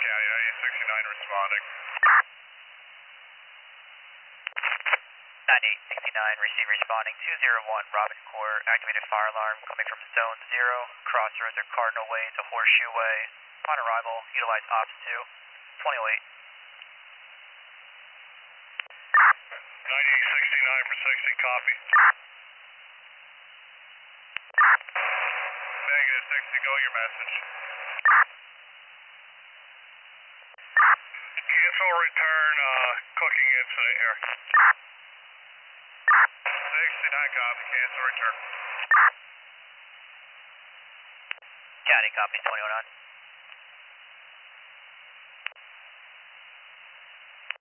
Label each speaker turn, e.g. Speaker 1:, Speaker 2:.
Speaker 1: County, 9869 responding.
Speaker 2: 9869, receive responding 201, Robin Court, activated fire alarm coming from zone 0, crossroads or Cardinal Way to Horseshoe Way. Upon arrival, utilize Ops 2, 2008.
Speaker 1: 9869 for 60, copy. Negative 60, go your message. Cancel return, cooking incident here. 69, copy, cancel return.
Speaker 2: County, copy, 2009.